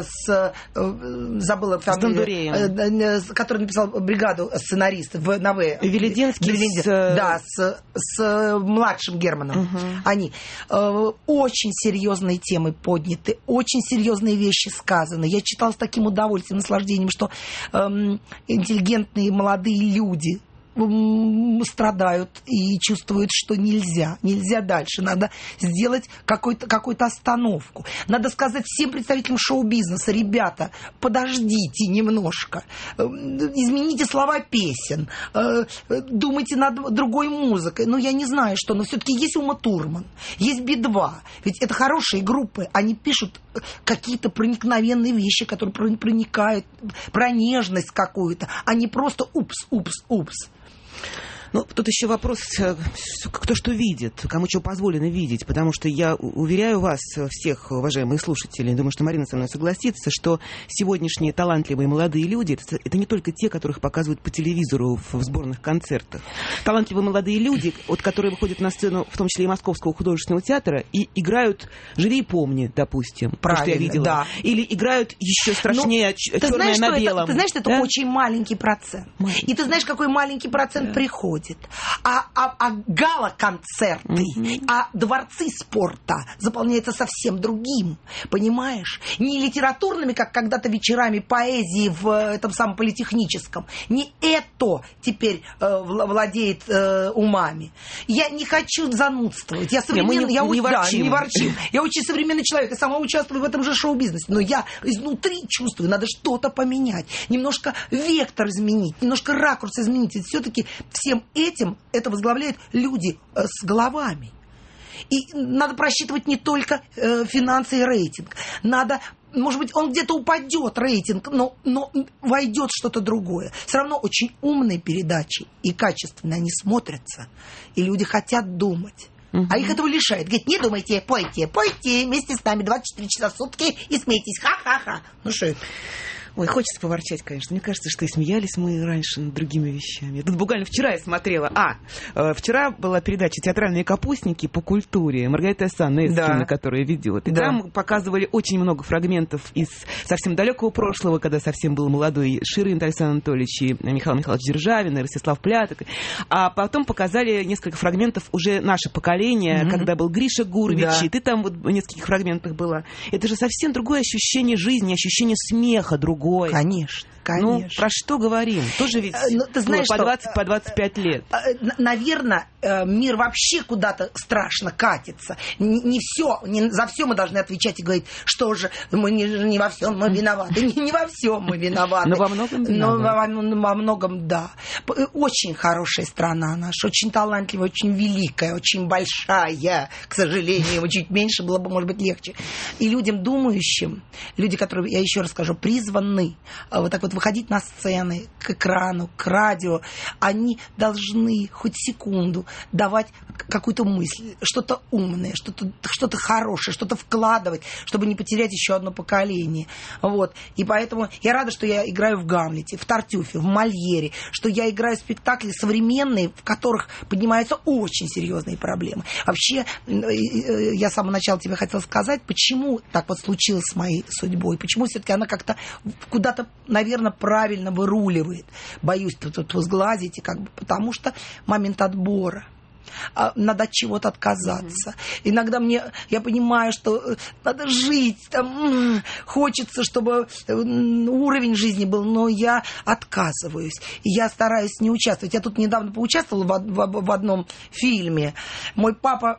забыла фамилию, который написал «Бригаду» сценарист в НВ. Велединский. Да, с младшим Германом. Они... Очень серьезные темы подняты, очень серьезные вещи сказаны. Я читала с таким удовольствием, наслаждением, что интеллигентные молодые люди страдают и чувствуют, что нельзя дальше. Надо сделать какую-то остановку. Надо сказать всем представителям шоу-бизнеса: ребята, подождите немножко, измените слова песен, думайте над другой музыкой. Ну, я не знаю, что, но все-таки есть Ума Турман, есть Би-2. Ведь это хорошие группы, они пишут какие-то проникновенные вещи, которые проникают, про нежность какую-то, а не просто упс. Ну, тут еще вопрос, кто что видит, кому что позволено видеть, потому что я уверяю вас, всех, уважаемые слушатели, думаю, что Марина со мной согласится, что сегодняшние талантливые молодые люди, это не только те, которых показывают по телевизору в сборных концертах. Талантливые молодые люди, вот, которые выходят на сцену, в том числе и Московского художественного театра, и играют «Живи и помни», допустим, то, что я видела. Да. Или играют еще страшнее «Черное на белом». Ты знаешь, что это очень маленький процент. И ты знаешь, какой маленький процент приходит. А гала-концерты, а дворцы спорта заполняются совсем другим, понимаешь? Не литературными, как когда-то вечерами поэзии в этом самом политехническом. Не это теперь владеет умами. Я не хочу занудствовать. Я современный, не ворчим. Я очень современный человек. Я сама участвую в этом же шоу-бизнесе. Но я изнутри чувствую, надо что-то поменять. Немножко вектор изменить, немножко ракурс изменить. Ведь все-таки всем этим это возглавляют люди с головами. И надо просчитывать не только финансы и рейтинг. Надо, может быть, он где-то упадет, рейтинг, но войдет что-то другое. Все равно очень умные передачи и качественные они смотрятся. И люди хотят думать. А их этого лишает. Говорит, не думайте, пойте вместе с нами 24 часа в сутки и смейтесь. Ха-ха-ха. Ну что это? Ой, хочется поворчать, конечно. Мне кажется, что и смеялись мы раньше над другими вещами. Тут буквально вчера я смотрела. Вчера была передача «Театральные капустники» по культуре. Маргарита Санескина, которая ведет. И там показывали очень много фрагментов из совсем далекого прошлого, когда совсем был молодой Ширин Александр Анатольевич и Михаил Михайлович Державин, и Ростислав Пляток. А потом показали несколько фрагментов уже наше поколение, когда был Гриша Гурвич, и ты там вот в нескольких фрагментах была. Это же совсем другое ощущение жизни, ощущение смеха другое. Конечно. Ну, про что говорим? Тоже ведь ты знаешь, по 20, по 25 лет. Наверное, мир вообще куда-то страшно катится. Не за все мы должны отвечать и говорить, что же, мы не во всем мы виноваты. Не во всем мы виноваты. Но во многом виноваты. Но во многом, да. Очень хорошая страна наша, очень талантливая, очень великая, очень большая. К сожалению, чуть меньше было бы, может быть, легче. И людям думающим, люди, которые, я еще раз скажу, призваны вот так вот выходить на сцены, к экрану, к радио, они должны хоть секунду давать какую-то мысль, что-то умное, что-то хорошее, что-то вкладывать, чтобы не потерять еще одно поколение. Вот. И поэтому я рада, что я играю в «Гамлете», в «Тартюфе», в «Мольере», что я играю в спектакли современные, в которых поднимаются очень серьезные проблемы. Вообще, я с самого начала тебе хотела сказать, почему так вот случилось с моей судьбой, почему все-таки она как-то куда-то, наверное, правильно выруливает. Боюсь тут сглазить, потому что момент отбора. Надо от чего-то отказаться. Иногда я понимаю, что надо жить, там, хочется, чтобы уровень жизни был, но я отказываюсь. И я стараюсь не участвовать. Я тут недавно поучаствовала в одном фильме. Мой папа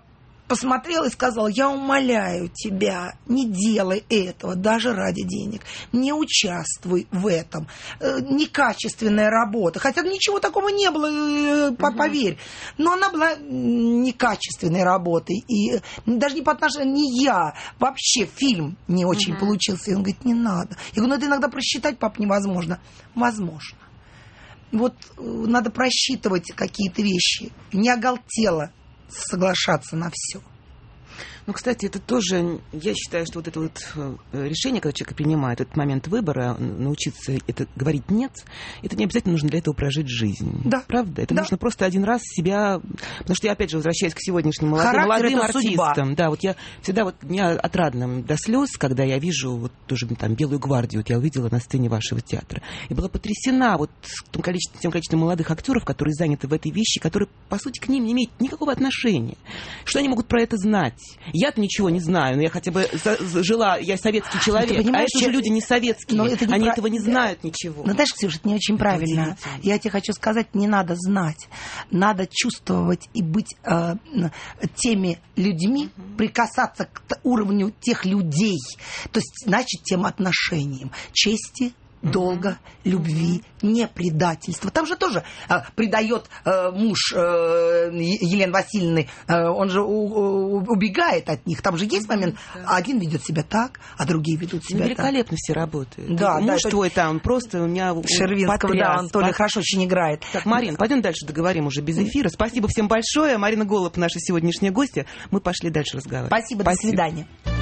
посмотрела и сказала: я умоляю тебя, не делай этого даже ради денег. Не участвуй в этом. Некачественная работа. Хотя ничего такого не было, поверь. Но она была некачественной работой. И даже не по отношению, не я. Вообще фильм не очень получился. И он говорит: не надо. Я говорю: ну это иногда просчитать, пап, невозможно. Возможно. Вот надо просчитывать какие-то вещи. Не оголтело соглашаться на все. Ну, кстати, это тоже, я считаю, что вот это вот решение, когда человек принимает этот момент выбора, научиться это говорить «нет», это не обязательно нужно для этого прожить жизнь. Да. Правда? Это нужно просто один раз себя... Потому что я, опять же, возвращаюсь к сегодняшним молодым артистам. Да, вот я всегда, вот меня отрадно до слез, когда я вижу вот тоже там «Белую гвардию», вот я увидела на сцене вашего театра. И была потрясена вот тем количеством молодых актеров, которые заняты в этой вещи, которые, по сути, к ним не имеют никакого отношения. Что они могут про это знать? Я-то ничего не знаю, но я хотя бы жила, я советский человек, а это же люди не советские, они этого не знают ничего. Ну, знаешь, Ксюша, это не очень правильно. Я тебе хочу сказать, не надо знать, надо чувствовать и быть теми людьми, прикасаться к уровню тех людей, то есть, значит, тем отношениям, чести, долга, любви, не предательства. Там же тоже предает муж Елены Васильевны, он же убегает от них. Там же есть момент, один ведет себя так, а другие ведут себя так. Великолепно все работают. Да, муж твой там просто у меня Шервинского, да, он тоже хорошо очень играет. Так, Марин, пойдем дальше договорим уже без эфира. Спасибо всем большое. Марина Голуб, наша сегодняшняя гостья. Мы пошли дальше разговаривать. Спасибо. До свидания.